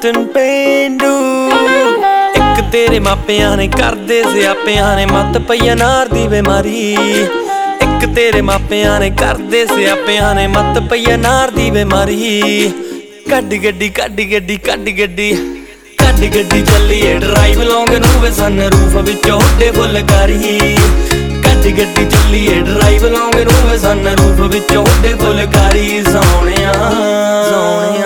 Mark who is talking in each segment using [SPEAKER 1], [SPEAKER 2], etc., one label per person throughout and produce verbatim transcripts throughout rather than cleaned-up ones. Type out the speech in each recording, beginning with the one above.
[SPEAKER 1] ਤੈਨੂੰ ਪੇਂਡੂ ਇੱਕ ਤੇਰੇ ਮਾਪਿਆਂ ਨੇ ਕਰਦੇ ਸਿਆਪਿਆਂ ਨੇ ਮੱਤ ਪਈ ਅਨਾਰ ਦੀ ਬਿਮਾਰੀ। ਇੱਕ ਤੇਰੇ ਮਾਪਿਆਂ ਨੇ ਕਰਦੇ ਸਿਆਪਿਆਂ ਨੇ ਮੱਤ ਪਈ ਅਨਾਰ ਦੀ ਬਿਮਾਰੀ। ਕੱਢ ਗੱਡੀ ਕੱਢ ਗੱਡੀ ਕੱਢ ਗੱਡੀ ਕੱਢ ਗੱਡੀ ਚੱਲੀਏ ਡਰਾਈਵ ਲੌਂਗ ਨੂੰ ਵੇ ਸਨ ਰੂਫ ਵਿੱਚੋਂ ਉੱਡੇ ਫੁਲਕਾਰੀ। ਕੱਢ ਗੱਡੀ ਚੱਲੀਏ ਡਰਾਈਵ ਲੌਂਗ ਨੂੰ ਵੇ ਸਨ ਰੂਫ ਵਿੱਚੋਂ ਉੱਡੇ ਫੁਲਕਾਰੀ। ਸੋਹਣਿਆ ਸੋਹਣਿਆ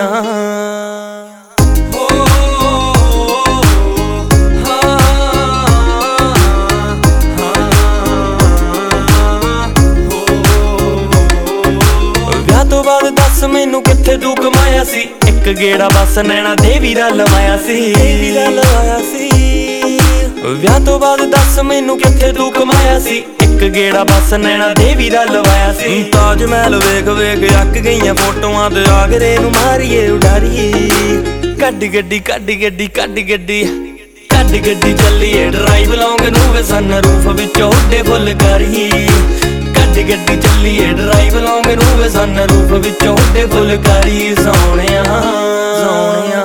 [SPEAKER 1] ਤੋਂ ਬਾਅਦ ਦੱਸ ਮੈਨੂੰ ਕਿੱਥੇ ਤੂੰ ਕਮਾਇਆ ਸੀ। ਇੱਕ ਗੇੜਾ ਬਸ ਨੈਣਾ ਦੇਵੀ ਦਾ ਲਵਾਇਆ ਸੀ ਲਵਾਇਆ ਸੀ ਵਿਆਹ ਤੋਂ ਬਾਅਦ ਦੱਸ ਮੈਨੂੰ ਕਿੱਥੇ ਤੂੰ ਕਮਾਇਆ ਸੀ। ਇੱਕ ਗੇੜਾ ਬਸ ਨੈਣਾ ਦੇਵੀ ਦਾ ਲਵਾਇਆ ਸੀ। ਤਾਜ ਮਹਿਲ ਵੇਖ ਵੇਖ ਅੱਕ ਗਈਆਂ ਫੋਟੋਆਂ ਤੇ ਆਗਰੇ ਨੂੰ ਮਾਰੀਏ ਉਡਾਰੀਏ। ਕੱਢ ਗੱਡੀ ਕੱਢ ਗੱਡੀ ਕੱਢ ਗੱਡੀ ਕੱਢ ਗੱਡੀ ਚੱਲੀਏ ਡਰਾਈਵ ਲੌਂਗ ਨੂੰ ਵੇ ਸਨ ਰੂਫ ਵਿੱਚੋਂ ਉੱਡੇ ਫੁਲਕਾਰੀ। ਕੱਢ ਗੱਡੀ ਚੱਲੀਏ ਡਰਾਈਵ ਲੌਂਗ ਨੂੰ ਵੇ ਸਨ ਰੂਫ ਵਿੱਚੋਂ ਉੱਡੇ ਫੁਲਕਾਰੀ। ਸੋਹਣਿਆ ਸੋਹਣਿਆ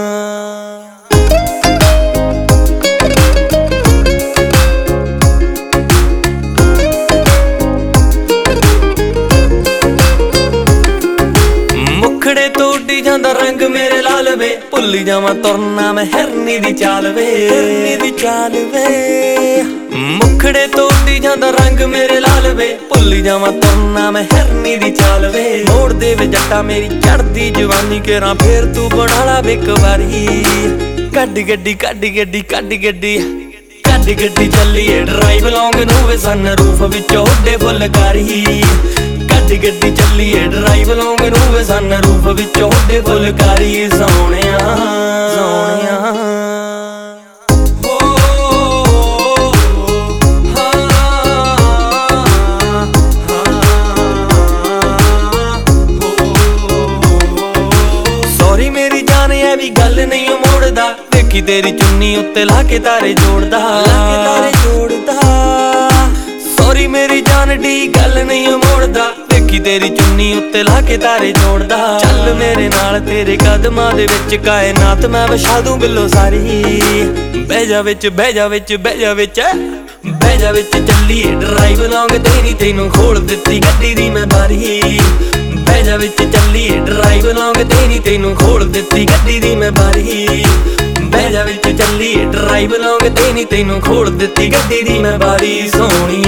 [SPEAKER 1] ਮੁਖੜੇ ਤੋਂ ਉੱਡੀ ਜਾਂਦਾ ਰੰਗ ਮੇਰੇ ਲਾਲ ਵੇ। ਭੁੱਲੀ ਜਾਵਾਂ ਤੁਰਨਾ ਮੈਂ ਹਿਰਨੀ ਦੀ ਚਾਲ ਵੇ ਹਿਰਨੀ ਦੀ ਚਾਲ ਵੇ। ਮੁਖੜੇ ਤੋਂ ਉੱਡੀ ਜਾਂਦਾ ਰੰਗ ਮੇਰੇ ਲਾਲ ਵੇ। ਭੁੱਲੀ ਜਾਵਾਂ ਤੁਰਨਾ ਮੈਂ ਹਿਰਨੀ ਦੀ ਚਾਲ ਵੇ। ਮੋੜ ਦੇ ਵੇ ਜੱਟਾ ਮੇਰੀ ਚੜਦੀ ਜਵਾਨੀ ਕੇਰਾਂ ਫੇਰ ਤੂੰ ਬਣਾ ਲਾ ਵੇ ਇੱਕ ਵਾਰੀ। ਕੱਢ ਗੱਡੀ ਕੱਢ ਗੱਡੀ ਕੱਢ ਗੱਡੀ ਕੱਢ ਗੱਡੀ ਚੱਲੀਏ ਡਰਾਈਵ ਲੌਂਗ ਨੂੰ ਵੇ ਸਨ ਰੂਫ ਵਿੱਚੋਂ ਉੱਡੇ ਫੁਲਕਾਰੀ। ਕੱਢ ਗੱਡੀ ਚੱਲੀਏ ਡਰਾਈਵ ਲੌਂਗ ਨੂੰ ਵੇ ਸਨ ਰੂਫ ਵਿੱਚੋਂ ਉੱਡੇ ਫੁਲਕਾਰੀ। ਸੋਹਣਿਆ ਸੋਹਣਿਆ ਸੌਰੀ ਮੇਰੀ ਜਾਨ ਐ ਵੀ ਗੱਲ ਨਹੀਂ ਮੋੜਦਾ। ਦੇਖੀ ਤੇਰੀ ਚੁੰਨੀ ਉੱਤੇ ਲਾ ਕੇ ਤਾਰੇ ਜੋੜਦਾ ਲਾ ਕੇ ਤਾਰੇ ਜੋੜਦਾ। ਸੌਰੀ ਮੇਰੀ ਜਾਨ ਡੀ ਗੱਲ ਨਹੀਂ ਮੋੜਦਾ। ਦੇਖੀ ਤੇਰੀ ਚੁੰਨੀ ਉੱਤੇ ਲਾ ਕੇ ਤਾਰੇ ਜੋੜਦਾ। ਚੱਲ ਮੇਰੇ ਨਾਲ ਤੇਰੇ ਕਦਮਾਂ ਦੇ ਵਿੱਚ ਕਾਇਨਾਤ ਮੈਂ ਵਿਛਾ ਦੂੰ ਬਿੱਲੋ ਸਾਰੀ। ਬਹਿ ਜਾ ਵਿੱਚ ਬਹਿ ਜਾ ਵਿੱਚ ਬਹਿ ਜਾ ਵਿੱਚ ਬਹਿ ਜਾ ਵਿੱਚ ਚੱਲੀਏ ਡਰਾਈਵ ਲੌਂਗ ਤੇਰੀ ਤੈਨੂੰ ਖੋਲ ਦਿੱਤੀ ਗੱਡੀ ਦੀ ਮੈਂ ਬਾਰੀ। ਬਹਿ ਜਾ ਵਿੱਚ ਚੱਲੀਏ ਡਰਾਈਵ ਲੌਂਗ ਤੇਰੀ ਤੈਨੂੰ ਖੋਲ ਦਿੱਤੀ ਗੱਡੀ ਦੀ ਮੈਂ ਬਾਰੀ। ਬਹਿ ਜਾ ਵਿੱਚ ਚੱਲੀਏ ਡਰਾਈਵ ਲੌਂਗ ਤੇਰੀ ਤੈਨੂੰ ਖੋਲ ਦਿੱਤੀ ਗੱਡੀ ਦੀ ਮੈਂ ਬਾਰੀ। ਸੋਹਣੀ